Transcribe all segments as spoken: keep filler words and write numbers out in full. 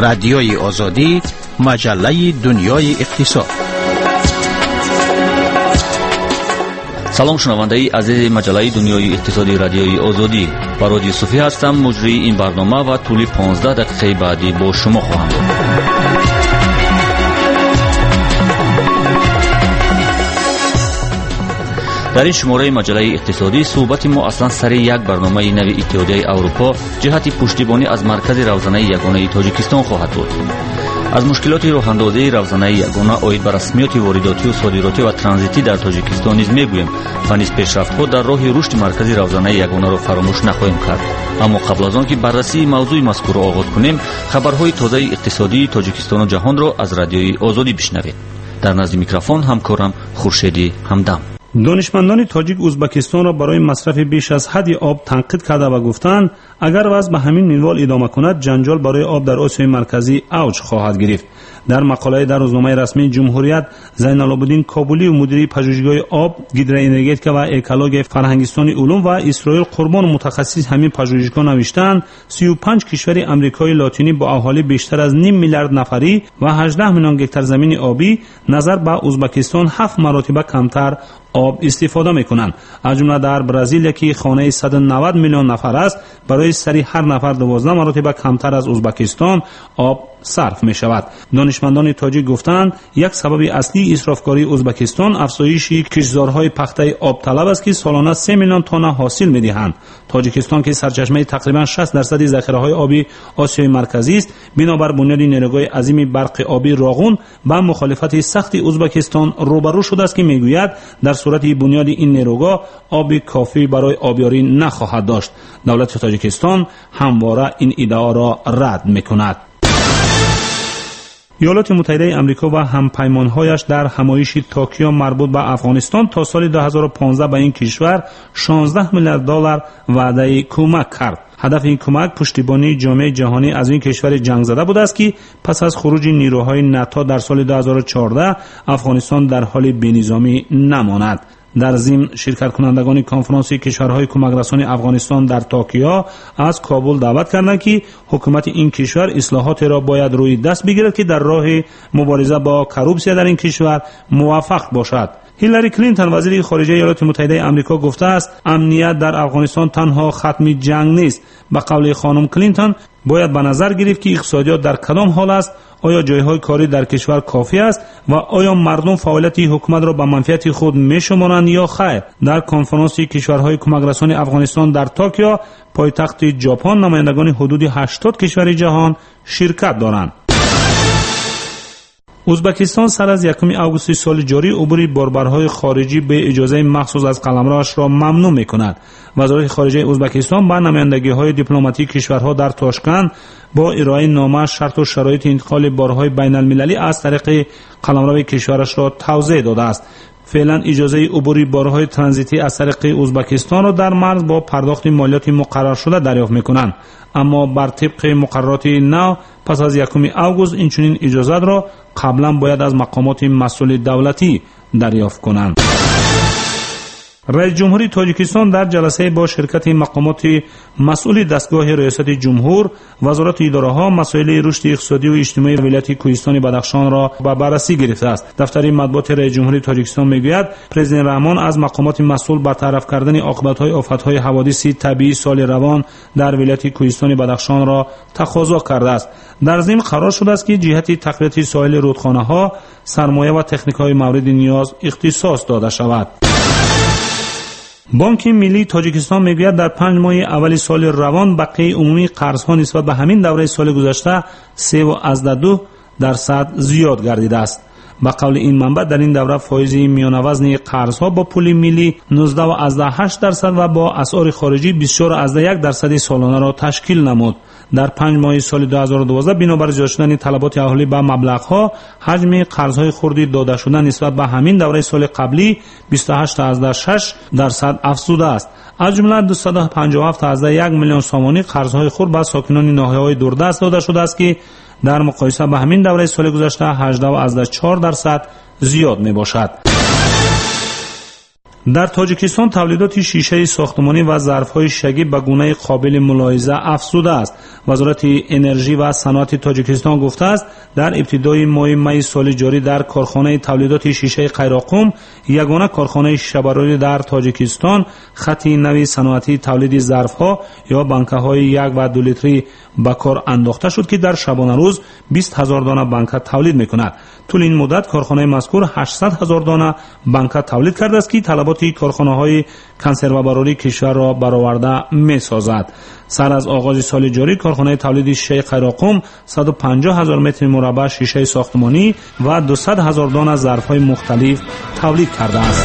رادیوی آزادی، مجله دنیای اقتصاد. سلام شنوندگان عزیز مجله دنیای اقتصادی رادیوی آزادی. برادی صوفی هستم، مجری این برنامه و طول پانزده دقیقه بعدی با شما خواهم بود. در این شماره مجله اقتصادی صحبت ما اصلا سر یک برنامه نوی اتحادیه اروپا جهت پشتیبانی از مرکز روزانه یگانه تاجیکستان خواهد بود. از مشکلات راه‌اندازی روزانه یگانه اوید بر رسمیات وارداتی و صادراتی و ترانزیتی در تاجیکستان نیز میگوییم و نیز پیشرفت‌ها در راه رشد مرکز روزانه یگانه را فراموش نخواهیم کرد. اما قبل از آن که بررسی موضوع مذکور را آغاز کنیم، خبرهای تازه اقتصادی تاجیکستان و جهان را از رادیوی آزادی بشنوید. در نزد میکروفون همکارم خورشیدی همدم. دانشمندان تاجیک ازبکستان را برای مصرف بیش از حد آب تنقید کرده و گفتند اگر وضع به همین منوال ادامه کند جنجال برای آب در آسیای مرکزی اوج خواهد گرفت. در مقاله در روزنامه رسمی جمهوریت، زینالعابدین کابلی و مدیر پژوهشگاه آب، گیدروانرژیتیکا و اکولوژی فرهنگستان علوم و اسرائیل قربان متخصص همین پژوهشگاه نوشتند سی و پنج کشور آمریکای لاتینی با اهالی بیشتر از نیم میلیارد نفری و هجده میلیون گکتار زمین آبی نظر به ازبکستان هفت مرتبه کمتر آب استفاده میکنند. از جمله در برزیل که خانه صد و نود میلیون نفر است، برای سری هر نفر دوازده مرتبه کمتر از ازبکستان آب صرف می شود. دانشمندان تاجیک گفتند یک سبب اصلی اسرافکاری ازبکستان افزایش کشتزارهای پخته آب طلب است که سالانه سه میلیون تن حاصل می دهند. تاجیکستان که سرچشمه تقریبا شصت درصد ذخیره های آبی آسیای مرکزی است، بنابر بنیاد نیروگاه عظیم برق آبی راغون با مخالفت سخت ازبکستان روبرو شده است که میگوید در صورت بنیاد این نیروگاه آب کافی برای آبیاری نخواهد داشت. دولت تاجیکستان همواره این ادعا را رد میکند. ایالات متحده آمریکا و همپیمانهایش در همایش توکیو مربوط به افغانستان تا سال دو هزار و پانزده به این کشور شانزده میلیارد دلار وعده کمک کرد. هدف این کمک پشتیبانی جامعه جهانی از این کشور جنگ زده بوده است که پس از خروج نیروهای ناتو در سال دو هزار و چهارده افغانستان در حال بی‌نظامی نماند. در ضمن شرکت کنندگان کنفرانس کشورهای کمک رسانی افغانستان در توکیو از کابل دعوت کردند که حکومت این کشور اصلاحات را باید روی دست بگیرد که در راه مبارزه با کروپسیا در این کشور موفق باشد. هیلاری کلینتون وزیر خارجه ایالات متحده آمریکا گفته است امنیت در افغانستان تنها ختم جنگ نیست. به قول خانم کلینتون باید به نظر گرفت که اقتصادیات در کدام حال است، آیا جایهای کاری در کشور کافی است و آیا مردم فعالیت حکومت را به منفعت خود می‌شمارند یا خیر. در کنفرانس کشورهای کمک رسانی افغانستان در توکیو پایتخت ژاپن نمایندگان حدود هشتاد کشور جهان شرکت دارند. ازبکستان سر از یکم آگوست سال جاری عبور باربرهای خارجی به اجازه مخصوص از قلمروش را ممنوع می‌کند. وزارت خارجه ازبکستان با نمایندگی‌های دیپلماتیک کشورها در تاشکند با ارائه نامه شرط و شرایط انتقال بارهای بین‌المللی از طریق قلمرو کشورش را توضیح داده است. فعلا اجازه عبور بارهای ترانزیتی از طریق ازبکستان را در مرز با پرداخت مالیات مقرر شده دریافت می‌کنند، اما بر طبق مقررات نو پس از یکم آگوست این چنین اجازت را قبلا باید از مقامات مسئول دولتی دریافت کنند. رئیس جمهوری تاجیکستان در جلسه با شرکت مقامات مسئول دستگاه ریاست جمهور، وزارت اداره‌ها، مسائل رشد اقتصادی و اجتماعی ولایت کوهستان بدخشان را به بررسی گرفته است. دفتر مطبوعات رئیس جمهوری تاجیکستان میگوید پرزیدنت رحمان از مقامات مسئول برطرف کردن عاقبت‌های آفت‌های حوادث طبیعی سال روان در ولایت کوهستان بدخشان را تقاضا کرده است. در ضمن قرار شده است که جهت تقویت ساحل رودخانه‌ها سرمایه و تکنیک‌های مورد نیاز اختصاص داده شود. بانک ملی تاجیکستان میگوید در پنج ماه اول سال روان بقیه عمومی قرض‌ها نسبت به همین دوره سال گذشته سه و از دو درصد زیاد گردیده است. به قول این منبع در این دوره فایز میانه وزن قرض‌ها با پول ملی نوزده و از هشت درصد و با اسعار خارجی بیست و چهار و از یک درصد سالانه را تشکیل نمود. در پنج ماه سال دو هزار و دوازده بنابر زیاد شدن طلبات اهالی به مبلغ‌ها حجم قرض‌های خردی داده شده نسبت به همین دوره سال قبلی بیست و هشت و از شش درصد افزوده است. از جمله دویست و پنجاه و هفت و از یک میلیون سامانی قرض‌های خرد به ساکنان ناحیه‌های دوردست داده شده است که در مقایسه با همین دوره سال گذشته هجده و از چهار درصد زیاد می باشد. در تاجیکستان تولیدات شیشه ساختمانی و ظرف‌های شگی به گونه قابل ملاحظه افزوده است. وزارت انرژی و صنعت تاجیکستان گفته است در ابتدای ماه می سال جاری در کارخانه تولیدات شیشه قیراقم، یگانه کارخانه شبراری در تاجیکستان، خطی نوی صنعتی تولید ظرف‌ها یا بانک‌های یک و دو لیتری به کار انداخته شد که در شبانه روز بیست هزار دانه بانک تولید می‌کند. طول این مدت کارخانه مذکور هشتصد هزار دانه بانک تولید کرده است که طلبات کارخانه‌های کنسروبراری کشور را برآورده می‌سازد. سر از آغاز سال جاری کارخانه تولید شیشه قیراقم صد و پنجاه هزار متر مربع شیشه ساختمانی و دویست هزار دانه ظرف‌های مختلف تولید کرده است.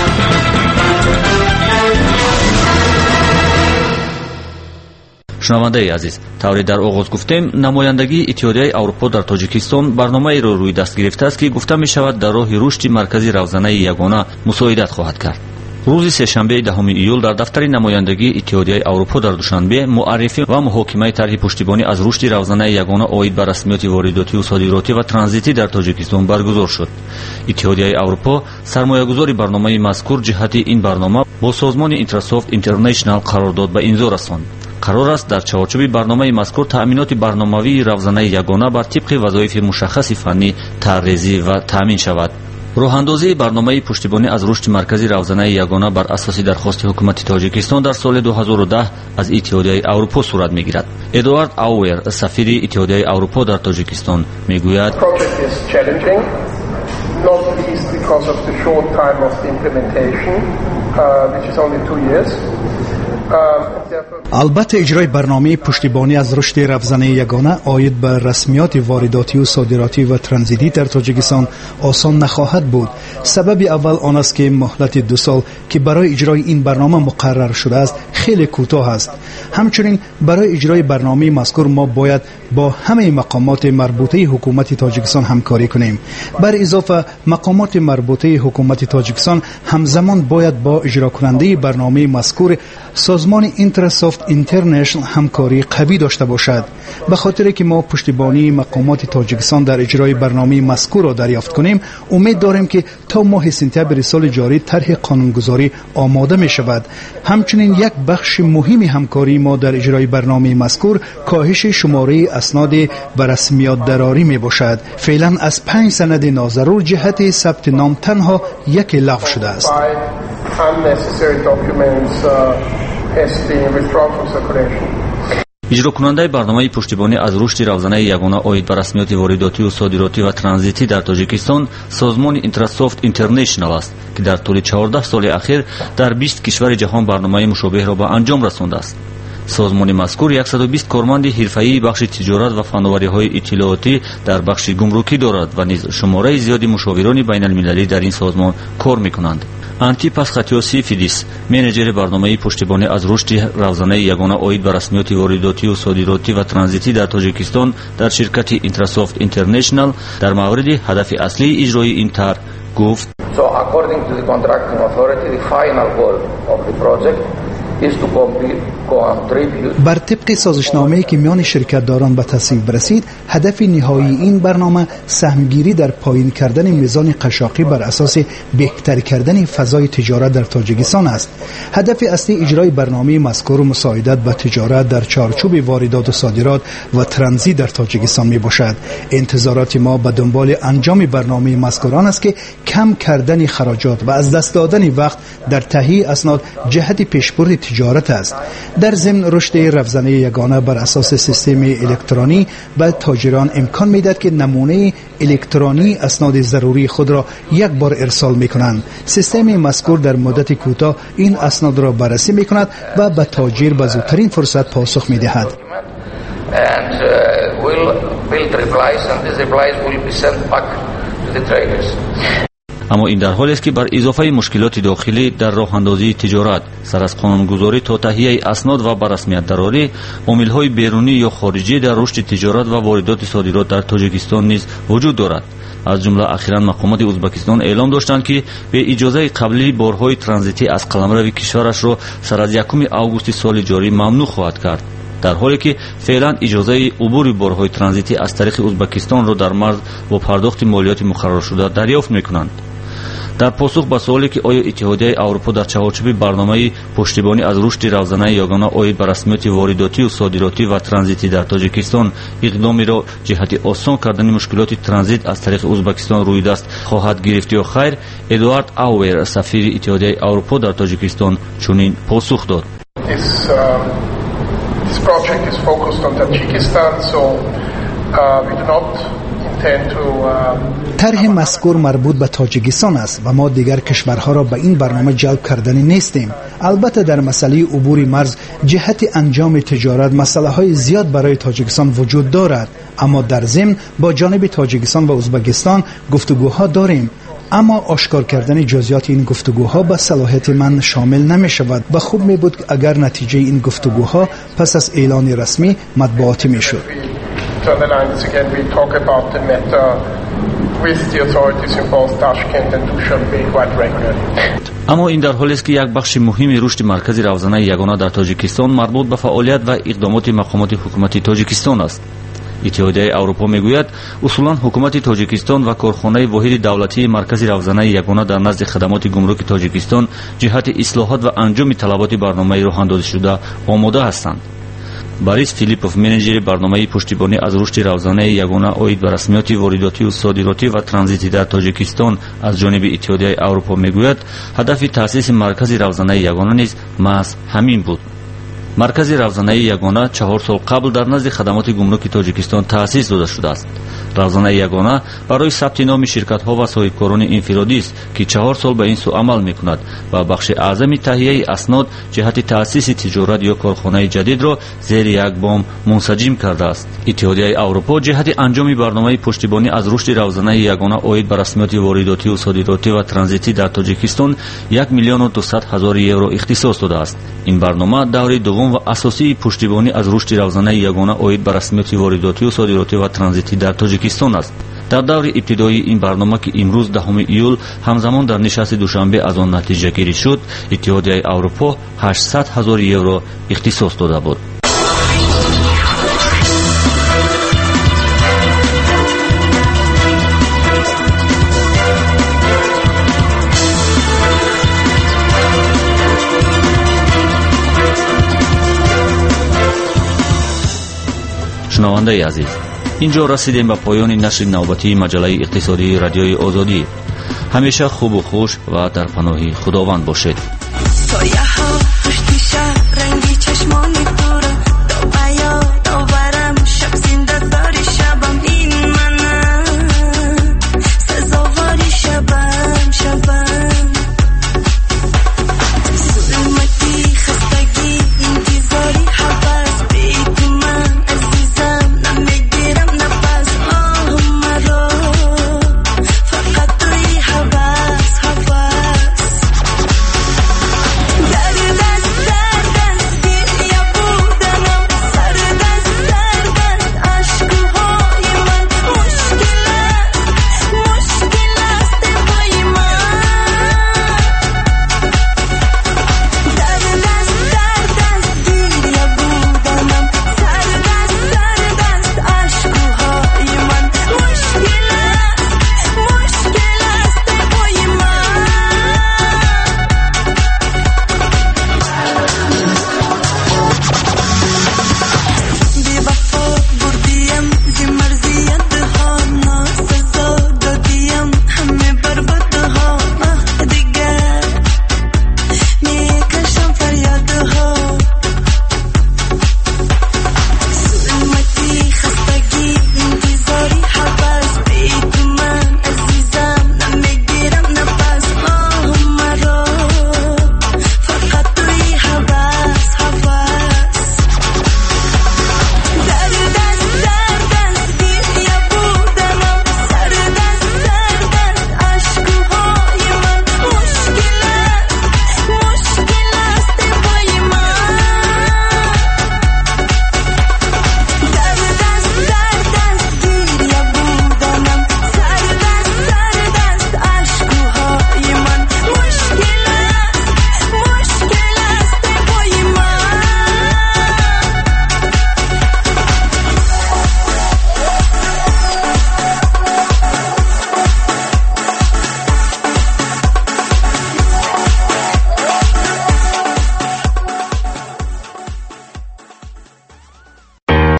شنونده عزیز، طوری در آغاز گفتیم نمایندگی اتحادیه اروپا در تاجیکستان برنامه‌ای را روی دست گرفته است که گفته می شود در راه رشد مرکزی روزانه یگانه مساعدت خواهد کرد. روز سه‌شنبه دهم ایول در دفتر نمایندگی اتحادیه اروپا در دوشنبه معرفی و محاکمه طرح پشتیبانی از رشد روزانه یگانه عاید بر رسمیات وارداتی و صادراتی و ترانزیتی در تاجیکستان برگزار شد. اتحادیه اروپا سرمایه‌گذاری برنامه مذکور جهت این برنامه با سازمان اینترسافت اینترنشنال قرارداد به امضا رساند. قرار است در چارچوب برنامه مذکور تأمینات برنامه‌ای روزانه یگانه بر طبق وظایف مشخص فنی طرح‌ریزی و تأمین شود. راه‌اندازی برنامه پشتیبانی از رشد مرکزی روزانه یگانه بر اساس درخواست حکومت تاجیکستان در سال دو هزار و ده از اتحادیه اروپا صورت می‌گیرد. ادوارد آور، سفیر اتحادیه اروپا در تاجیکستان می‌گوید البته اجرای برنامه پشتیبانی از رشد روزانه یگانه عاید به رسمیات وارداتی و صادراتی و ترانزیتی در تاجیکستان آسان نخواهد بود. سبب اول آن است که مهلت دو سال که برای اجرای این برنامه مقرر شده است خیلی کوتاه است. همچنین برای اجرای برنامه مذکور ما باید با همه مقامات مربوطه حکومت تاجیکستان همکاری کنیم. بر اضافه مقامات مربوطه حکومت تاجیکستان همزمان باید با اجرا کننده برنامه مذکور سازمان اینترسافت اینترنشنال همکاری قوی داشته باشد. به خاطر که ما پشتیبانی مقامات تاجیکستان در اجرای برنامه مذکور را دریافت کنیم، امید داریم که تا ماه سپتامبر سال جاری طرح قانونگذاری آماده می شود. همچنین یک بخش مهمی همکاری ما در اجرای برنامه مذکور کاهش شماره اسناد به رسمیات دراری می باشد. فعلا از پنج سند ناضرور جهت ثبت نام تنها یک لغو شده است. اجرا کننده برنامه پشتیبانی از رشد روزانه یگانه عاید بر رسمیات وارداتی و صادراتی و ترانزیتی در تاجیکستان سازمان اینترسافت اینترنشنال است که در طول چهارده سال اخیر در بیست کشور جهان برنامه مشابه را به انجام رسانده است. سازمان مذکور صد و بیست کارمند حرفه‌ای بخش تجارت و فناوری‌های اطلاعاتی در بخش گمرکی دارد و نیز شماره زیادی مشاوران بین‌المللی در این سازمان کار می‌کنند. آنتیپاس خاتیوسی فیدیس، منیجر برنامه پشتیبانی از رشد روزانه یگانه عاید بر رسمیات وارداتی و صادراتی و ترانزیتی در تاجیکستان در شرکت اینترسافت اینترنشنال در مورد هدف اصلی اجرای این طرح گفت: So according to the contracting authority, the final goal of the project is to contribute. بر طبق سازشنامه‌ای که میان شرکت داران به تصویب رسید، هدف نهایی این برنامه سهمگیری در پایین کردن میزان قشاقی بر اساس بهتر کردن فضای تجارت در تاجیکستان است. هدف اصلی اجرای برنامه مذکور مساعدت به تجارت در چارچوب واردات و صادرات و ترانزیت در تاجیکستان می باشد. انتظارات ما به دنبال انجام برنامه مذکوران است که کم کردن خراجات و از دست دادن وقت در تهیه اسناد جهت پیشبرد تجارت است. در ضمن رشد روزانه یگانه بر اساس سیستم الکترونی به تاجران امکان میدهد که نمونه الکترونی اسناد ضروری خود را یک بار ارسال میکنند. سیستم مذکور در مدت کوتاه این اسناد را بررسی میکند و به تاجر به زودترین فرصت پاسخ میدهد. And uh, will build replies and these replies will be sent back to the traders. اما این در حالی است که بر اضافه مشکلات داخلی در راه اندازی تجارت سر از قانونگذاری تا تهیه اسناد و به رسمیت درآوری، عامل‌های بیرونی یا خارجی در رشد تجارت و واردات صادرات در تاجیکستان نیز وجود دارد. از جمله اخیراً مقامات ازبکستان اعلام داشتند که به اجازه قبلی بارهای ترانزیتی از قلمرو کشورش را سر از یکم آگوست سال جاری ممنوع خواهد کرد، در حالی که فعلا اجازه عبور بارهای ترانزیتی از طریق ازبکستان را در مرز با پرداخت مالیات مقرر شده دریافت می‌کنند. дар посух ба суоле ки оё иттиҳодияи аврупо дар чаҳорчӯби барномаи пуштибонӣ аз рушди равзанаи ягона оид ба расмиёти воридотию содиротӣ ва транзитӣ дар тоҷикистон иқдомеро ҷиҳати осон кардани мушкилоти транзит аз тариқи узбекистон рӯйдаст хоҳад гирифт ё хайр, эдуард ауэр, сафири иттиҳодияи аврупо дар тоҷикистон чунин посух дод. This, um, this project is focused on Tajikistan, so uh, we do not طرح مذکور مربوط به تاجیکستان است و ما دیگر کشورها را به این برنامه جلب کردنی نیستیم. البته در مسئله عبور مرز جهت انجام تجارت مسئله های زیاد برای تاجیکستان وجود دارد، اما در ضمن با جانب تاجیکستان و ازبکستان گفتگوها داریم، اما آشکار کردن جزئیات این گفتگوها به صلاحیت من شامل نمی شود و خوب می بود اگر نتیجه این گفتگوها پس از اعلان رسمی مطبوعاتی می شد. Again, we talk about the matter with the authorities in both Tashkent and Dushanbe quite regularly. اما این در حالی است که یک بخش مهمی رشد مرکزی روزانه یگانه در تاجیکستان مربوط به فعالیت و اقدامات مقامات حکومتی تاجیکستان است. اتحادیه اروپا میگوید اصولا حکومت تاجیکستان و کارخانه واحد دولتی مرکزی روزانه یگانه در نزد خدمات گمرک تاجیکستان جهت اصلاحات و انجام طلبات برنامه راه اندازی شده آماده هستند. борис филиппов, менеҷери барномаи пуштибонӣ аз рушди равзанаи ягона оид ба расмиёти воридотию содиротӣ ва транзитӣ дар тоҷикистон аз ҷониби иттиҳодияи аврупо мегӯяд ҳадафи таъсиси маркази равзанаи ягона низ маҳз ҳамин буд. маркази равзанаи ягона чаҳор сол қабл дар назди хадамоти гумруки тоҷикистон таъсис дода шудааст. равзанаи ягона барои сабти номи ширкатҳо ва соҳибкорони инфиродист ки чаҳор сол ба ин сӯ амал мекунад ва бахши аъзами таҳияи аснод ҷиҳати таъсиси тиҷорат ё корхонаи ҷадидро зери як бом мунсаҷим кардааст. иттиҳодияи аврупо ҷиҳати анҷоми барномаи пуштибонӣ аз рушди равзанаи ягона оид ба расмиёти воридотию содиротӣ ва транзитӣ дар тоҷикистон як миллиону дусад ҳазори евро ихтисос додааст. ин барнома даври дуввум ва асосии пуштибонӣ аз рушди равзанаи ягона оид ба расмиёти воридотию содиротӣ ва транзитӣ дар тоҷикистон аст. дар даври ибтидоии ин барнома ки имрӯз даҳуми июл ҳамзамон дар нишасти душанбе аз он натиҷагирӣ шуд, иттиҳодияи аврупо ҳаштсад ҳазори евро ихтисос дода буд. шунавандаи азиз, инҷо расидем ба поёни нашри навбатии маҷаллаи иқтисодии радиои озодӣ. ҳамеша хубу хуш ва дар паноҳи худованд бошед.